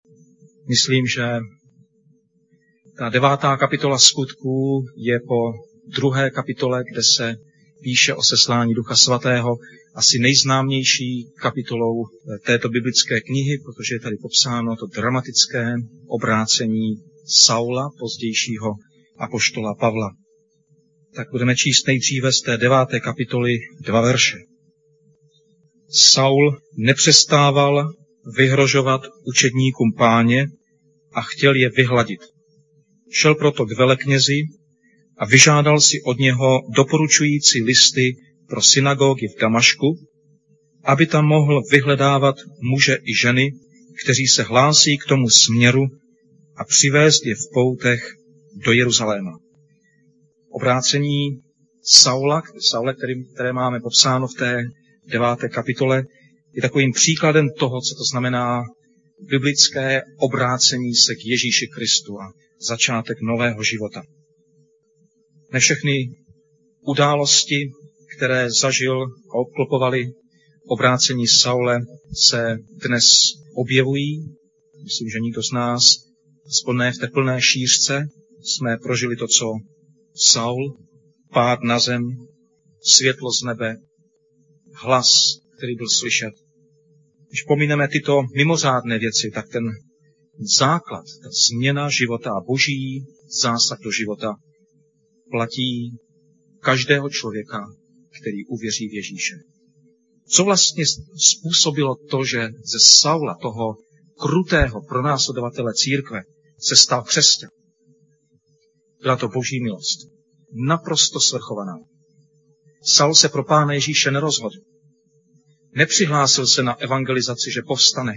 Myslím, že ta 9. kapitola Skutků je po 2. kapitole, kde se píše o seslání Ducha Svatého, asi nejznámější kapitolou této biblické knihy, protože je tady popsáno to dramatické obrácení Saula, pozdějšího apoštola Pavla. Tak budeme číst nejdříve z té 9. kapitoly 2 verše. Saul nepřestával vyhrožovat učedníkům Páně a chtěl je vyhladit. Šel proto k veleknězi a vyžádal si od něho doporučující listy pro synagogy v Damašku, aby tam mohl vyhledávat muže i ženy, kteří se hlásí k tomu směru, a přivést je v poutech do Jeruzaléma. Obrácení Saula, které máme popsáno v té 9. kapitole, je takovým příkladem toho, co to znamená biblické obrácení se k Ježíši Kristu a začátek nového života. Ne všechny události, které zažil a obklopovaly obrácení Saule, se dnes objevují. Myslím, že nikdo z nás, aspoň ne v té plné šířce, jsme prožili to, co Saul, pád na zem, světlo z nebe, hlas, který byl slyšet. Když pomineme tyto mimořádné věci, tak ten základ, ta změna života a boží zásah do života platí každého člověka, který uvěří v Ježíše. Co vlastně způsobilo to, že ze Saula, toho krutého pronásledovatele církve, se stal křesťan? Byla to boží milost. Naprosto svrchovaná. Saul se pro Pána Ježíše nerozhodl. Nepřihlásil se na evangelizaci, že povstane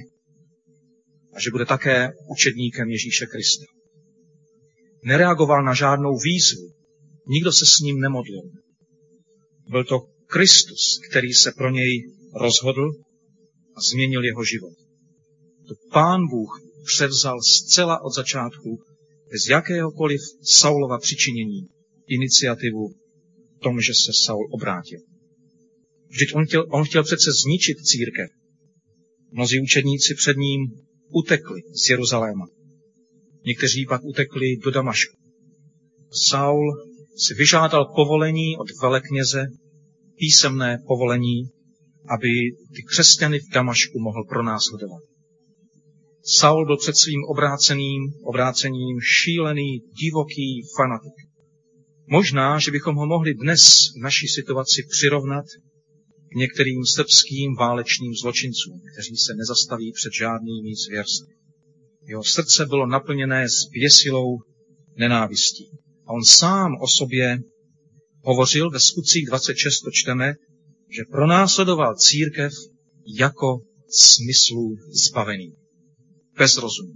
a že bude také učedníkem Ježíše Krista. Nereagoval na žádnou výzvu. Nikdo se s ním nemodlil. Byl to Kristus, který se pro něj rozhodl a změnil jeho život. To Pán Bůh převzal zcela od začátku, bez jakéhokoliv Saulova přičinění, iniciativu v tom, že se Saul obrátil. Vždyť on chtěl přece zničit církev. Mnozí učedníci před ním utekli z Jeruzaléma. Někteří pak utekli do Damašku. Saul si vyžádal povolení od velekněze, písemné povolení, aby ty křesťany v Damašku mohl pronásledovat. Saul byl před svým obrácením šílený, divoký fanatik. Možná, že bychom ho mohli dnes v naší situaci přirovnat k některým srbským válečným zločincům, kteří se nezastaví před žádnými zvěrství. Jeho srdce bylo naplněné zběsilou nenávistí. A on sám o sobě hovořil ve Skutcích 26, to čteme, že pronásledoval církev jako smyslů zbavený. Bez rozumu.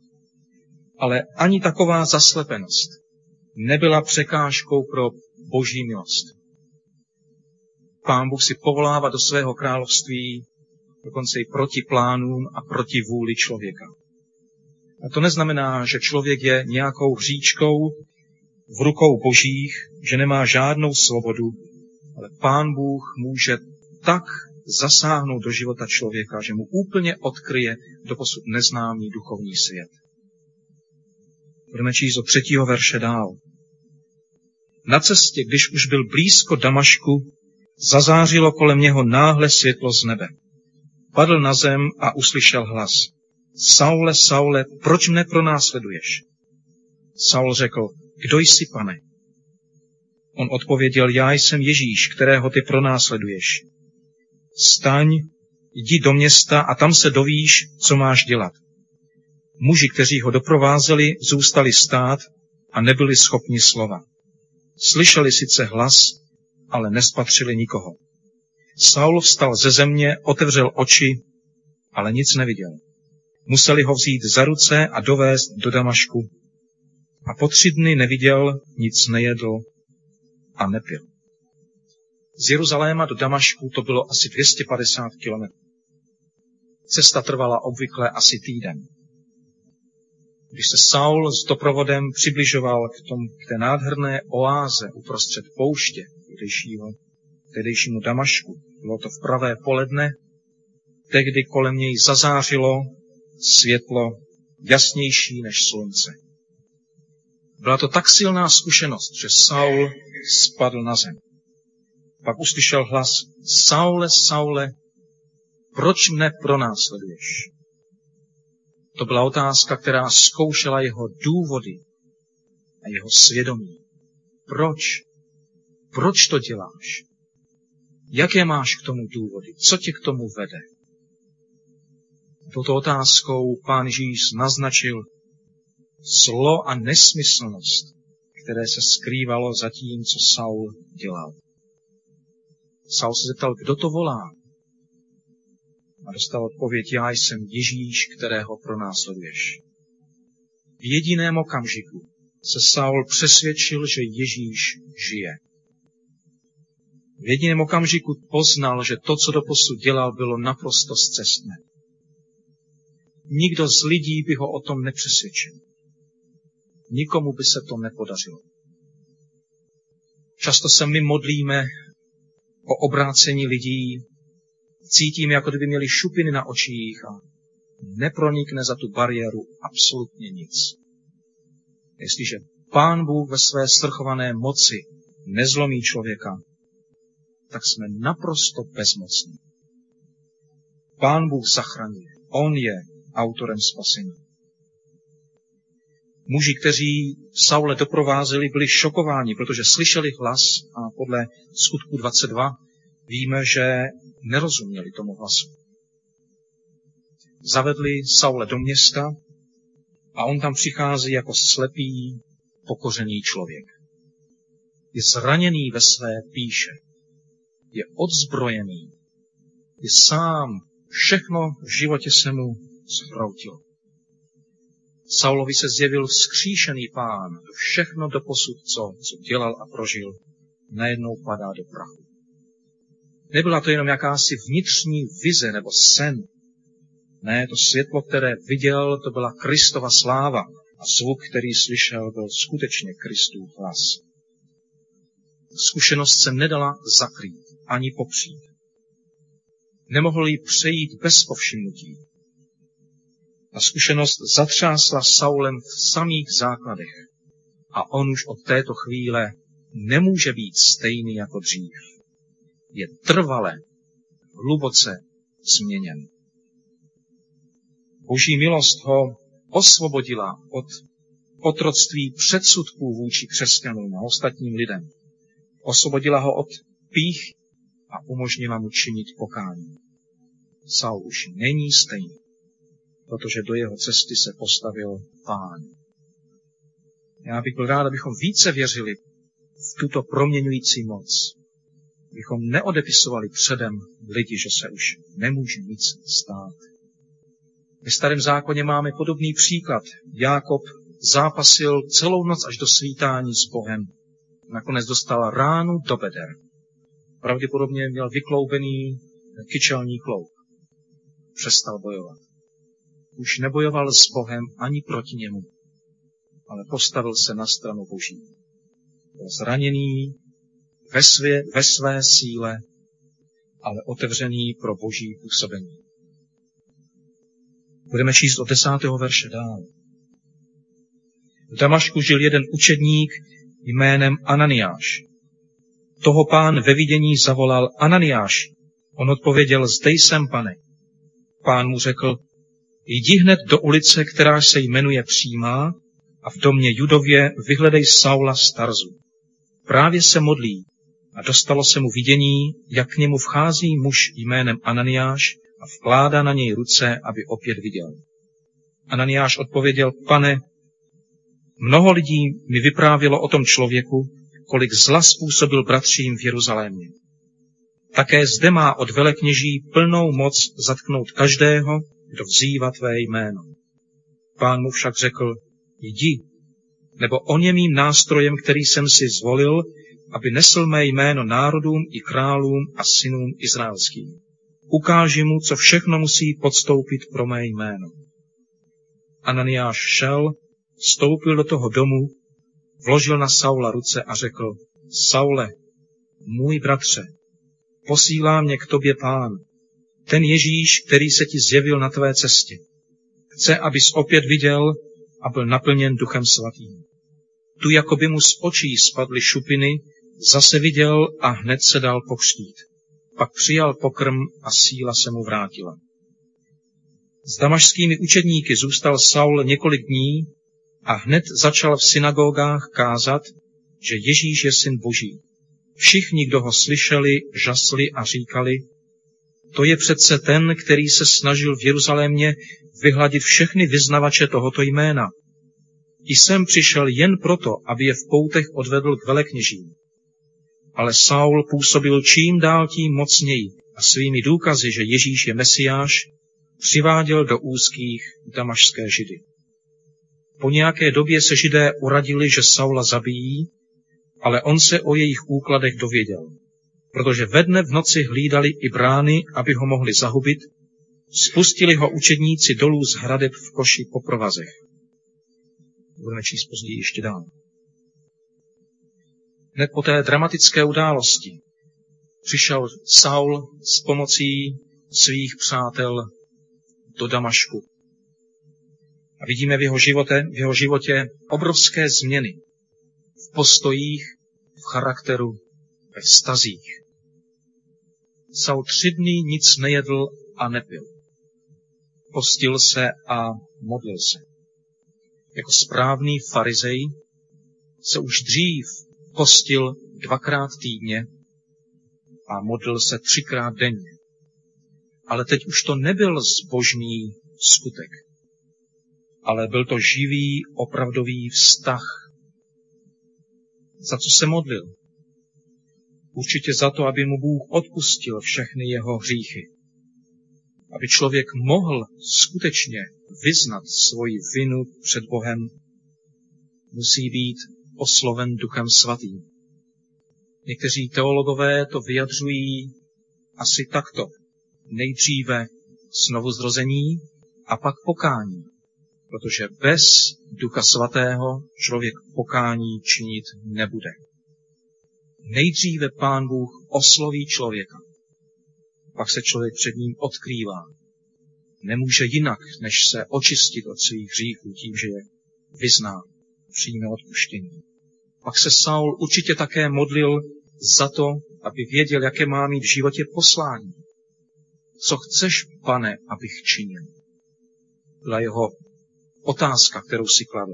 Ale ani taková zaslepenost nebyla překážkou pro boží milost. Pán Bůh si povolává do svého království dokonce i proti plánům a proti vůli člověka. A to neznamená, že člověk je nějakou hříčkou v rukou božích, že nemá žádnou svobodu, ale Pán Bůh může tak zasáhnout do života člověka, že mu úplně odkryje doposud neznámý duchovní svět. Budeme číst od 3. verše dál. Na cestě, když už byl blízko Damašku, zazářilo kolem něho náhle světlo z nebe. Padl na zem a uslyšel hlas. Saule, Saule, proč mne pronásleduješ? Saul řekl, kdo jsi, pane? On odpověděl, já jsem Ježíš, kterého ty pronásleduješ. Vstaň, jdi do města a tam se dovíš, co máš dělat. Muži, kteří ho doprovázeli, zůstali stát a nebyli schopni slova. Slyšeli sice hlas, ale nespatřili nikoho. Saul vstal ze země, otevřel oči, ale nic neviděl. Museli ho vzít za ruce a dovést do Damašku. A po 3 dny neviděl, nic nejedl a nepil. Z Jeruzaléma do Damašku to bylo asi 250 kilometrů. Cesta trvala obvykle asi týden. Když se Saul s doprovodem přibližoval k té nádherné oáze uprostřed pouště tehdejšímu Damašku, bylo to v pravé poledne, tehdy kolem něj zazářilo světlo jasnější než slunce. Byla to tak silná zkušenost, že Saul spadl na zem. Pak uslyšel hlas: Saule, Saule, proč mne pronásleduješ? To byla otázka, která zkoušela jeho důvody a jeho svědomí. Proč? Proč to děláš? Jaké máš k tomu důvody? Co tě k tomu vede? Touto otázkou Pán Ježíš naznačil zlo a nesmyslnost, které se skrývalo za tím, co Saul dělal. Saul se zeptal, kdo to volá? A dostal odpověď: já jsem Ježíš, kterého pronásleduješ. V jediném okamžiku se Saul přesvědčil, že Ježíš žije. V jediném okamžiku poznal, že to, co doposud dělal, bylo naprosto scestné. Nikdo z lidí by ho o tom nepřesvědčil. Nikomu by se to nepodařilo. Často se my modlíme o obrácení lidí, cítíme, jako kdyby měli šupiny na očích a nepronikne za tu bariéru absolutně nic. Jestliže Pán Bůh ve své svrchované moci nezlomí člověka, tak jsme naprosto bezmocní. Pán Bůh zachraňuje. On je autorem spasení. Muži, kteří Saule doprovázeli, byli šokováni, protože slyšeli hlas a podle Skutků 22 víme, že nerozuměli tomu hlasu. Zavedli Saule do města a on tam přichází jako slepý, pokořený člověk. Je zraněný ve své pýše. Je odzbrojený. Je sám. Všechno v životě se mu zhroutilo. Saulovi se zjevil vzkříšený Pán. Všechno doposud, co dělal a prožil, najednou padá do prachu. Nebyla to jenom jakási vnitřní vize nebo sen. Ne, to světlo, které viděl, to byla Kristova sláva a zvuk, který slyšel, byl skutečně Kristův hlas. Zkušenost se nedala zakrýt ani popřít. Nemohl jí přejít bez povšimnutí. Ta zkušenost zatřásla Saulem v samých základech a on už od této chvíle nemůže být stejný jako dřív. Je trvale, hluboce změněn. Boží milost ho osvobodila od otroctví předsudků vůči křesťanům a ostatním lidem. Osvobodila ho od pých a umožnila mu činit pokání. Saul už není stejný, protože do jeho cesty se postavil Pán. Já bych byl rád, abychom více věřili v tuto proměňující moc. Bychom neodepisovali předem lidi, že se už nemůže nic stát. Ve Starém zákoně máme podobný příklad. Jákob zápasil celou noc až do svítání s Bohem. Nakonec dostal ránu do beder. Pravděpodobně měl vykloubený kyčelní kloub. Přestal bojovat. Už nebojoval s Bohem ani proti němu, ale postavil se na stranu Boží. Byl zraněný ve své síle, ale otevřený pro Boží působení. Budeme číst od 10. verše dál. V Damašku žil jeden učedník jménem Ananiáš. Toho Pán ve vidění zavolal: Ananiáš. On odpověděl: zde jsem, Pane. Pán mu řekl: jdi hned do ulice, která se jmenuje Přímá, a v domě Judově vyhledej Saula z Tarzu. Právě se modlí a dostalo se mu vidění, jak k němu vchází muž jménem Ananiáš a vkládá na něj ruce, aby opět viděl. Ananiáš odpověděl: Pane, mnoho lidí mi vyprávělo o tom člověku, kolik zla způsobil bratřím v Jeruzalémě. Také zde má od velekněží plnou moc zatknout každého, kdo vzývá tvé jméno. Pán mu však řekl: jdi, nebo on je mým nástrojem, který jsem si zvolil, aby nesl mé jméno národům i králům a synům izraelským. Ukáži mu, co všechno musí podstoupit pro mé jméno. Ananiáš šel, vstoupil do toho domu, vložil na Saula ruce a řekl: Saule, můj bratře, posílá mě k tobě Pán, ten Ježíš, který se ti zjevil na tvé cestě, Chce, abys opět viděl a byl naplněn Duchem Svatým. Tu jako by mu z očí spadly šupiny, zase viděl a hned se dal pokřtít. Pak přijal pokrm a síla se mu vrátila. S damašskými učedníky zůstal Saul několik dní a hned začal v synagogách kázat, že Ježíš je syn Boží. Všichni, kdo ho slyšeli, žasli a říkali, to je přece ten, který se snažil v Jeruzalémě vyhladit všechny vyznavače tohoto jména. Jsem přišel jen proto, aby je v poutech odvedl k velekněžím. Ale Saul působil čím dál tím mocněji a svými důkazy, že Ježíš je Mesiáš, přiváděl do úzkých damašské Židy. Po nějaké době se Židé uradili, že Saula zabijí, ale on se o jejich úkladech dověděl, protože ve dne v noci hlídali i brány, aby ho mohli zahubit, spustili ho učedníci dolů z hradeb v koši po provazech. Budeme číst později ještě dál. Hned po té dramatické události přišel Saul s pomocí svých přátel do Damašku. A vidíme v jeho životě obrovské změny v postojích, v charakteru, ve vztazích. Saul 3 dny nic nejedl a nepil. Postil se a modlil se. Jako správný farizej se už dřív postil 2krát týdně a modlil se 3krát denně. Ale teď už to nebyl zbožný skutek, ale byl to živý, opravdový vztah. Za co se modlil? Určitě za to, aby mu Bůh odpustil všechny jeho hříchy. Aby člověk mohl skutečně vyznat svoji vinu před Bohem, musí být osloven Duchem Svatým. Někteří teologové to vyjadřují asi takto. Nejdříve znovuzrození a pak pokání, protože bez Ducha Svatého člověk pokání činit nebude. Nejdříve Pán Bůh osloví člověka, pak se člověk před ním odkrývá. Nemůže jinak, než se očistit od svých hříchů tím, že je vyzná, přijme odpuštění. Pak se Saul určitě také modlil za to, aby věděl, jaké má mít v životě poslání. Co chceš, Pane, abych činil? Byla jeho otázka, kterou si kladl.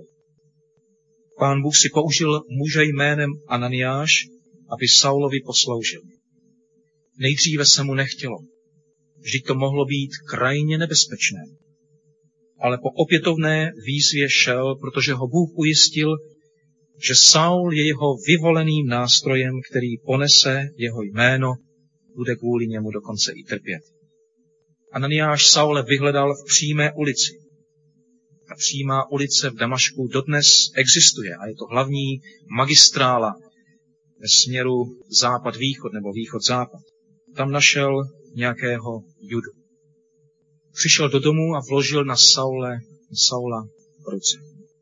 Pán Bůh si použil muže jménem Ananiáš, aby Saulovi posloužil. Nejdříve se mu nechtělo. Vždyť to mohlo být krajně nebezpečné. Ale po opětovné výzvě šel, protože ho Bůh ujistil, že Saul je jeho vyvoleným nástrojem, který ponese jeho jméno, bude kvůli němu dokonce i trpět. Ananiáš Saule vyhledal v přímé ulici. Ta přímá ulice v Damašku dodnes existuje a je to hlavní magistrála ve směru západ-východ nebo východ-západ. Tam našel nějakého Judu. Přišel do domu a vložil na Saula ruce.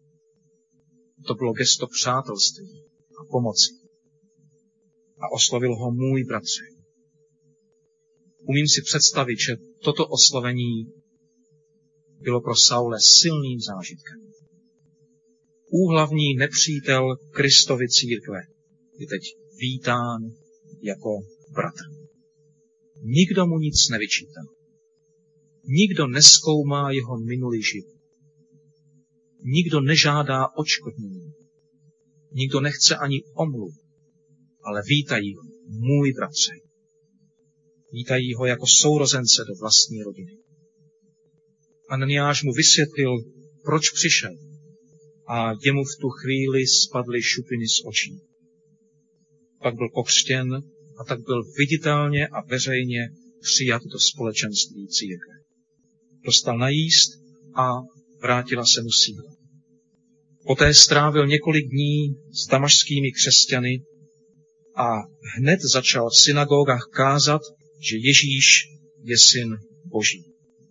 To bylo gesto přátelství a pomoci. A oslovil ho můj bratře. Umím si představit, že toto oslovení bylo pro Saule silným zážitkem. Úhlavní nepřítel Kristovy církve je teď vítán jako bratr. Nikdo mu nic nevyčítá. Nikdo nezkoumá jeho minulý život. Nikdo nežádá odškodnění. Nikdo nechce ani omluv, ale vítají ho, můj bratře. Vítají ho jako sourozence do vlastní rodiny. Ananiáš mu vysvětlil, proč přišel, a jemu v tu chvíli spadly šupiny z očí. Pak byl pokřtěn a tak byl viditelně a veřejně přijat do společenství církve. Dostal najíst a vrátila se mu síla. Poté strávil několik dní s damašskými křesťany a hned začal v synagogách kázat, že Ježíš je syn Boží.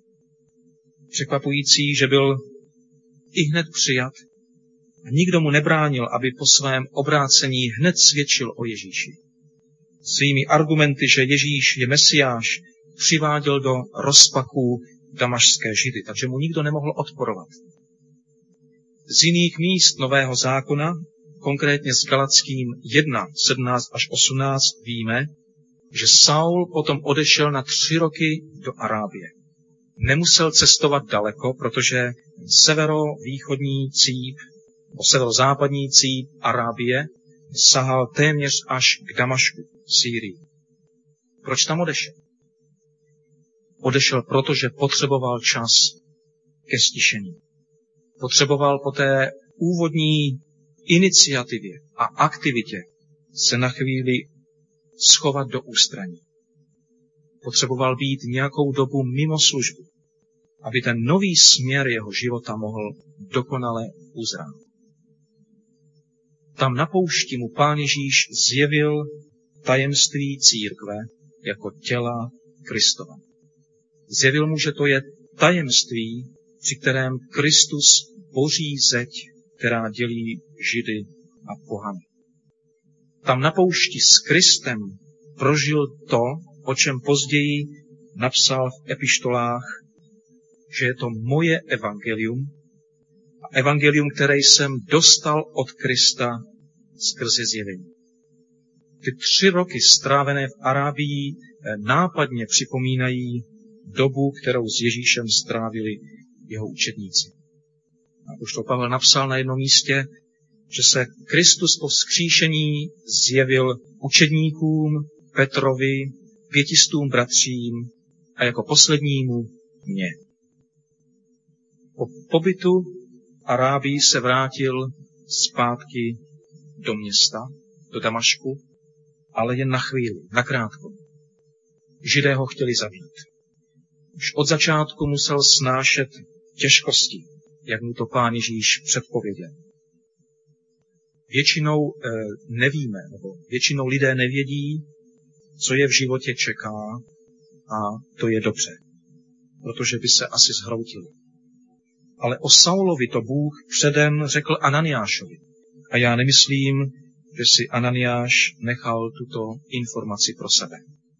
Překvapující, že byl i hned přijat a nikdo mu nebránil, aby po svém obrácení hned svědčil o Ježíši. Svými argumenty, že Ježíš je Mesiáš, přiváděl do rozpaků damašské Židy, takže mu nikdo nemohl odporovat. Z jiných míst Nového zákona, konkrétně z Galackým 1, 17 až 18, víme, že Saul potom odešel na 3 roky do Arábie. Nemusel cestovat daleko, protože severovýchodní cíp, nebo severozápadní cíp Arábie sahal téměř až k Damašku, Sýrii. Proč tam odešel? Odešel proto, že potřeboval čas ke stišení. Potřeboval po té úvodní iniciativě a aktivitě se na chvíli schovat do ústraní. Potřeboval být nějakou dobu mimo službu, aby ten nový směr jeho života mohl dokonale uzrát. Tam na poušti mu Pán Ježíš zjevil tajemství církve jako těla Kristova. Zjevil mu, že to je tajemství, při kterém Kristus boří zeď, která dělí Židy a pohany. Tam na poušti s Kristem prožil to, o čem později napsal v epištolách, že je to moje evangelium, a evangelium, které jsem dostal od Krista skrze zjevení. Ty 3 roky strávené v Arábii nápadně připomínají dobu, kterou s Ježíšem strávili jeho učedníci. A apoštol Pavel napsal na jednom místě, že se Kristus po vzkříšení zjevil učedníkům, Petrovi, 500 bratřím a jako poslednímu mně. Po pobytu Arábii se vrátil zpátky do města, do Damašku, ale jen na chvíli, nakrátko. Židé ho chtěli zabít. Už od začátku musel snášet těžkosti, jak mu to Pán Ježíš předpověděl. Většinou nevíme, nebo většinou lidé nevědí, co je v životě čeká, a to je dobře, protože by se asi zhroutili. Ale o Saulovi to Bůh předem řekl Ananiášovi. A já nemyslím, že si Ananiáš nechal tuto informaci pro sebe.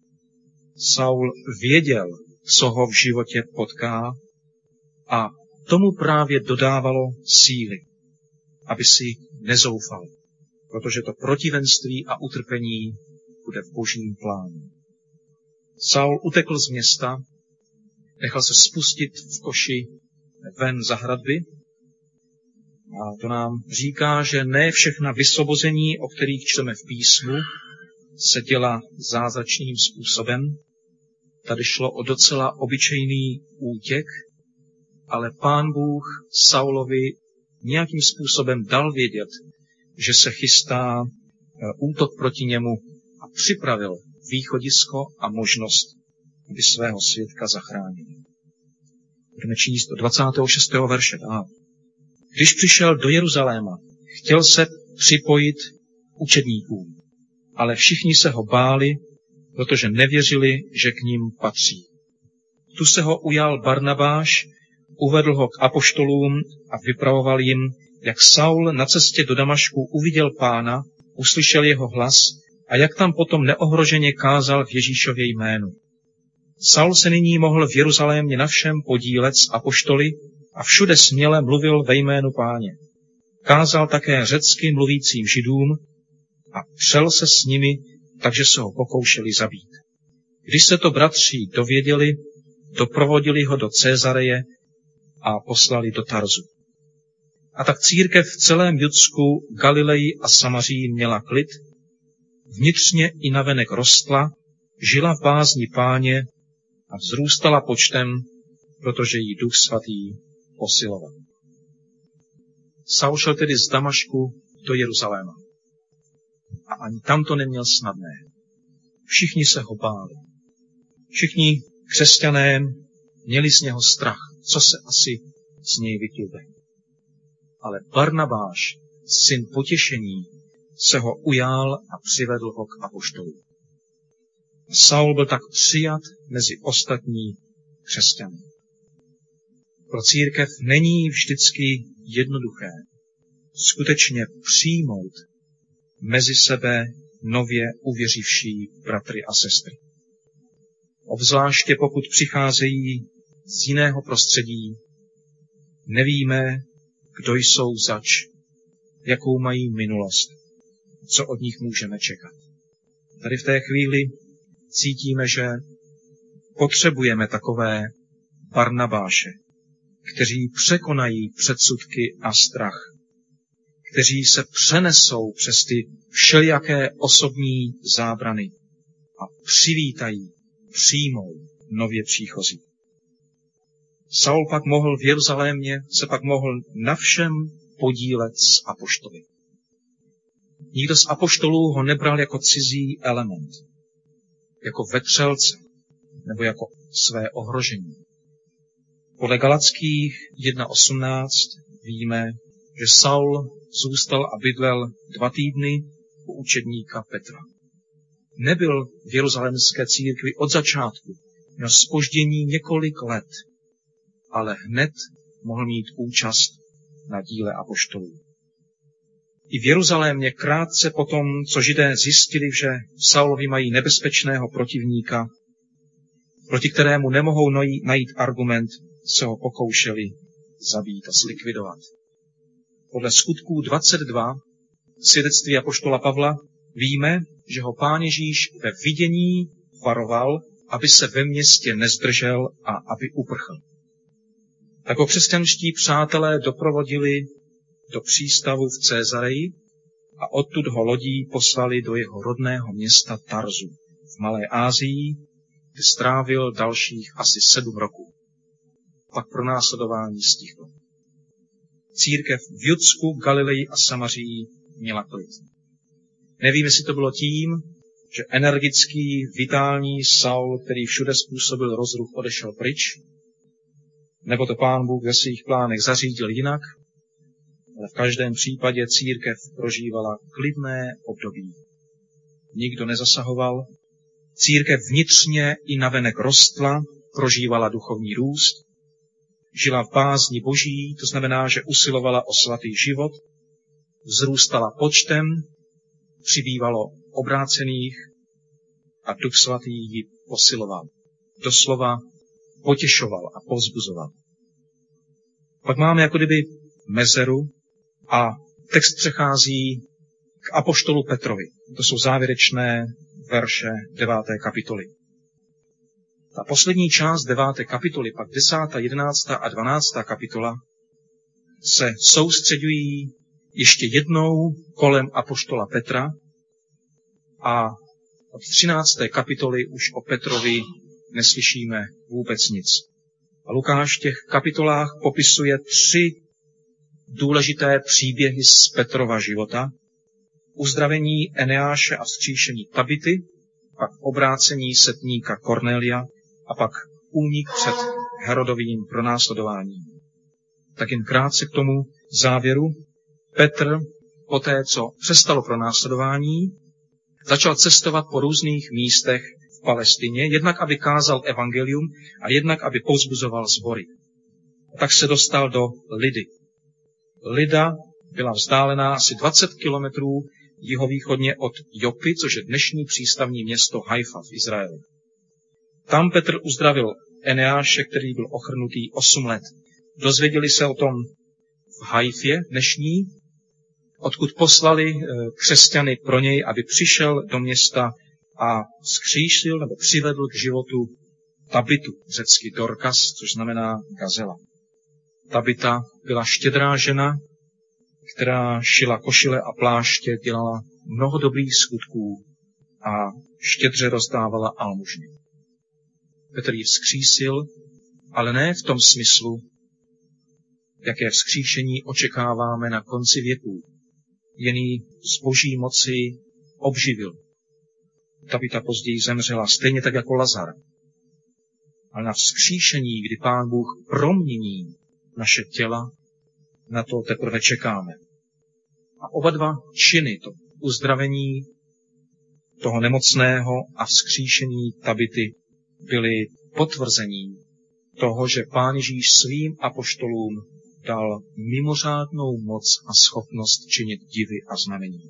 Saul věděl, co ho v životě potká, a tomu právě dodávalo síly, aby si nezoufal, protože to protivenství a utrpení bude v Božím plánu. Saul utekl z města, nechal se spustit v koši ven za hradby, a to nám říká, že ne všechna vysvobození, o kterých čteme v písmu, se dělá zázračným způsobem. Tady šlo o docela obyčejný útěk, ale Pán Bůh Saulovi nějakým způsobem dal vědět, že se chystá útok proti němu, a připravil východisko a možnost, aby svého svědka zachránil. Budeme číst od 26. verše dál. Když přišel do Jeruzaléma, chtěl se připojit k učedníkům, ale všichni se ho báli, protože nevěřili, že k ním patří. Tu se ho ujal Barnabáš, uvedl ho k apoštolům a vypravoval jim, jak Saul na cestě do Damašku uviděl Pána, uslyšel jeho hlas a jak tam potom neohroženě kázal v Ježíšově jménu. Saul se nyní mohl v Jeruzalémě na všem podílet s apoštoly a všude směle mluvil ve jménu Páně. Kázal také řecky mluvícím Židům a přel se s nimi, takže se ho pokoušeli zabít. Když se to bratři dověděli, doprovodili ho do Cézareje a poslali do Tarzu. A tak církev v celém Judsku, Galileji a Samaří měla klid, vnitřně i navenek rostla, žila v bázni Páně a vzrůstala počtem, protože jí Duch Svatý posiloval. Saul šel tedy z Damašku do Jeruzaléma. A ani tam to neměl snadné. Všichni se ho báli. Všichni křesťané měli z něho strach, co se asi z něj vyklube. Ale Barnabáš, syn potěšení, se ho ujal a přivedl ho k apoštolům. Saul byl tak přijat mezi ostatní křesťany. Pro církev není vždycky jednoduché skutečně přijmout mezi sebe nově uvěřivší bratry a sestry. Obzvláště pokud přicházejí z jiného prostředí, nevíme, kdo jsou zač, jakou mají minulost, co od nich můžeme čekat. Tady v té chvíli cítíme, že potřebujeme takové Barnabáše, kteří překonají předsudky a strach, kteří se přenesou přes ty všelijaké osobní zábrany a přivítají, přijmou nově příchozí. Saul pak mohl v Jeruzalémě, se pak mohl na všem podílet s apoštoly. Nikdo z apoštolů ho nebral jako cizí element, jako vetřelce nebo jako své ohrožení. Podle Galackých 1.18 víme, že Saul zůstal a bydlel 2 týdny u učedníka Petra. Nebyl v jeruzalémské církvi od začátku, měl zpoždění několik let, ale hned mohl mít účast na díle apoštolů. I v Jeruzalémě krátce potom, co Židé zjistili, že Saulovi mají nebezpečného protivníka, proti kterému nemohou najít argument, se ho pokoušeli zabít a zlikvidovat. Podle Skutků 22, svědectví apoštola Pavla, víme, že ho Pán Ježíš ve vidění varoval, aby se ve městě nezdržel a aby uprchl. Tak ho křesťanští přátelé doprovodili do přístavu v Cézareji a odtud ho lodí poslali do jeho rodného města Tarzu v Malé Asii, kde strávil dalších asi 7 roků. Pak pronásledování stichlo. Církev v Judsku, Galileji a Samaří měla klid. Nevím, jestli to bylo tím, že energický, vitální Saul, který všude způsobil rozruch, odešel pryč, nebo to Pán Bůh ve svých plánech zařídil jinak, ale v každém případě církev prožívala klidné období. Nikdo nezasahoval, církev vnitřně i navenek rostla, prožívala duchovní růst, žila v bázni Boží, to znamená, že usilovala o svatý život, vzrůstala počtem, přibývalo obrácených a Duch Svatý ji posiloval. Doslova potěšoval a povzbuzoval. Pak máme jako kdyby mezeru a text přechází k apoštolu Petrovi. To jsou závěrečné verše 9. kapitoly. Ta poslední část 9. kapitoly, pak 10., 11. a 12. kapitola se soustředují ještě jednou kolem apoštola Petra a od 13. kapitoly už o Petrovi neslyšíme vůbec nic. A Lukáš v těch kapitolách popisuje 3 důležité příběhy z Petrova života. Uzdravení Eneáše a vzkříšení Tabity, pak obrácení setníka Kornélia a pak únik před Herodovým pronásledováním. Tak jen krátce k tomu závěru. Petr, poté co přestalo pronásledování, začal cestovat po různých místech v Palestině, jednak aby kázal evangelium a jednak aby povzbuzoval sbory. A tak se dostal do Lidy. Lida byla vzdálená asi 20 kilometrů jihovýchodně od Jopy, což je dnešní přístavní město Haifa v Izraeli. Tam Petr uzdravil Eneáše, který byl ochrnutý 8 let. Dozvěděli se o tom v Haifě dnešní, odkud poslali křesťany pro něj, aby přišel do města a vzkříšil nebo přivedl k životu Tabitu, řecky Dorkas, což znamená gazela. Tabita byla štědrá žena, která šila košile a pláště, dělala mnoho dobrých skutků a štědře rozdávala almužny. Petr ji vzkřísil, ale ne v tom smyslu, jaké vzkříšení očekáváme na konci věků. Jen ji z boží moci obživil. Tabita později zemřela, stejně tak jako Lazar. Ale na vzkříšení, kdy Pán Bůh promění naše těla, na to teprve čekáme. A oba dva činy, to uzdravení toho nemocného a vzkříšení Tabity, byly potvrzením toho, že Pán Ježíš svým apoštolům dal mimořádnou moc a schopnost činit divy a znamení.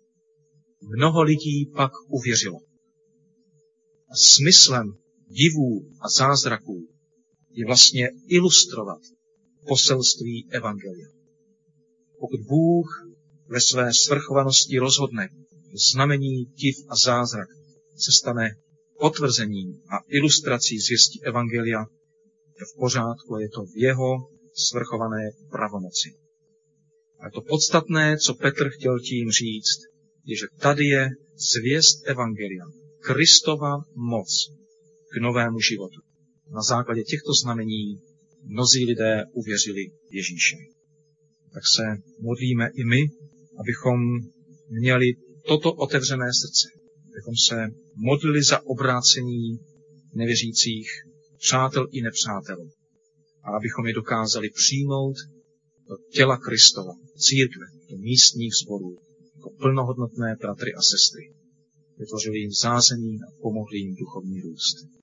Mnoho lidí pak uvěřilo. A smyslem divů a zázraků je vlastně ilustrovat poselství evangelia. Pokud Bůh ve své svrchovanosti rozhodne, že znamení, div a zázrak se stane potvrzením a ilustrací zvěsti evangelia, je v pořádku a je to v jeho svrchované pravomoci. A to podstatné, co Petr chtěl tím říct, je, že tady je zvěst evangelia, Kristova moc k novému životu. Na základě těchto znamení mnozí lidé uvěřili Ježíše. Tak se modlíme i my, abychom měli toto otevřené srdce, abychom se modlili za obrácení nevěřících přátel i nepřátel a abychom je dokázali přijmout do těla Kristova, církve, do místních sborů, jako plnohodnotné bratry a sestry. Vytvořili jim zázemí a pomohli jim duchovní růst.